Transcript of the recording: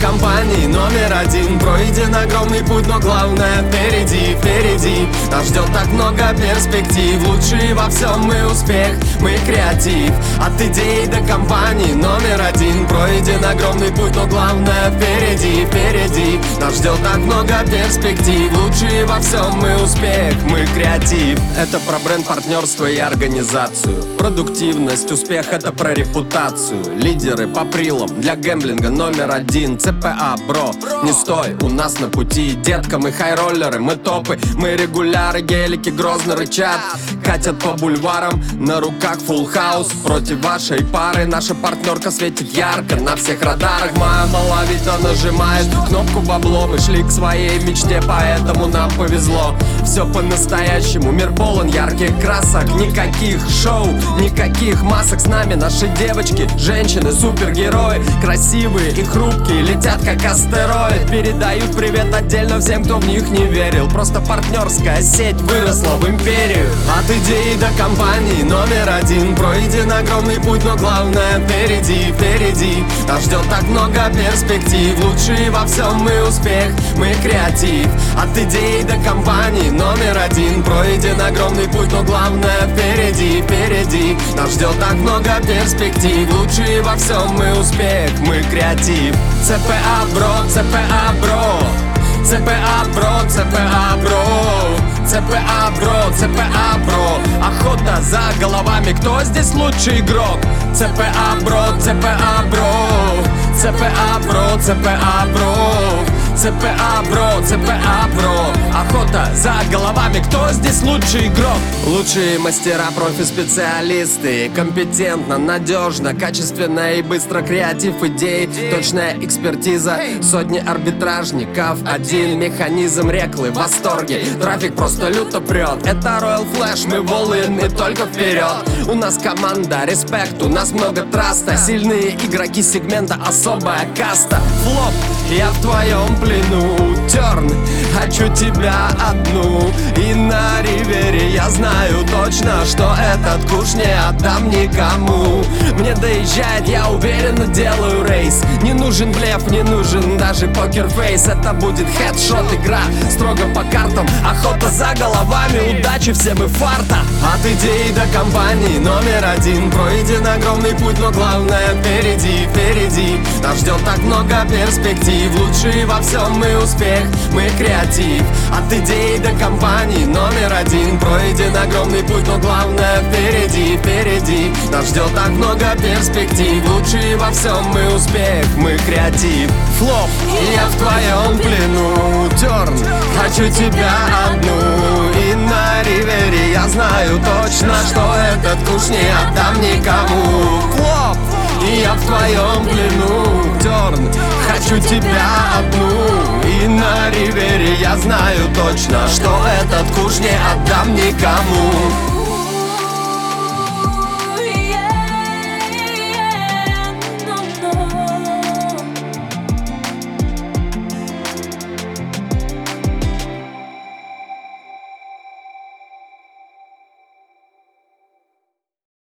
компании номер один. Пройден огромный путь, но главное впереди, впереди. Нас ждет так много перспектив. Лучший во всем мы успех, мы креатив. От идеи до компании номер один. Пройден огромный путь, но главное впереди, впереди. Нас ждет так много перспектив. Лучший во всем мы успех, мы креатив. Это про бренд, партнерство и организацию. Продуктивность, успех — это про репутацию. Лидеры по прилам, для гэмблинга номер один. ЦПА, бро, не стой у нас на пути. Детка, мы хайроллеры, мы топы, мы регуляры. Гелики грозно рычат, катят по бульварам, на руках фулл хаус. Против вашей пары наша партнерка светит ярко на всех радарах. Моя малавита нажимает кнопку бабло. Мы шли к своей мечте, поэтому нам повезло. Все по-настоящему, мир полон ярких красок. Никаких шоу, никаких масок. С нами наши девочки, женщины, супергерои. Красивые и хрупкие, летят как астероид. Передают привет отдельно всем, кто в них не верил. Просто партнерская сеть выросла в империю. От идеи до компании номер один. Пройден огромный путь, но главное впереди, впереди. Нас ждет так много перспектив. Лучший во всем мы успех, мы креатив. От идеи до компании номер один. Пройден огромный путь, но главное впереди, впереди. Нас ждет так много перспектив. Лучший во всем мы успех, мы креатив. ЦПА, бро, ЦПА, бро. ЦПА, бро, ЦПА, бро. ЦПА, бро, ЦПА, бро. Охота за головами, кто здесь лучший игрок? ЦПА, бро, ЦПА, бро. ЦПА, бро, ЦПА, бро. ЦПА, бро, ЦПА, бро. Охота за головами, кто здесь лучший игрок? Лучшие мастера, профи-специалисты. Компетентно, надежно, качественно и быстро. Креатив идей, точная экспертиза. Сотни арбитражников, один механизм реклы в восторге. Трафик просто люто прет. Это Royal Flash, мы волын и только вперед. У нас команда, респект, у нас много траста. Сильные игроки сегмента, особая каста. Флоп, я в твоем плену. Терн, хочу тебя одну. И на ривере я знаю точно, что этот куш не отдам никому. Мне доезжает, я уверенно делаю рейс. Не нужен блеф, не нужен даже покерфейс. Это будет хедшот, игра строго по картам. Охота за головами, удачи всем и фарта. От идеи до компании номер один. Пройден огромный путь, но главное впереди, впереди. Нас ждет так много перспектив. Лучший во всем мы успех, мы креатив. От идеи до компании номер один. Пройден огромный путь, но главное впереди, впереди. Нас ждет так много перспектив. Лучший во всем мы успех, мы креатив. Флоп, я в твоем плену. Терн, хочу тебя одну. И на ривере я знаю точно, что этот куш не отдам никому. Флоп, и я в твоем плену. Терн, хочу тебя одну. И на ривере я знаю точно, что этот куш не отдам никому.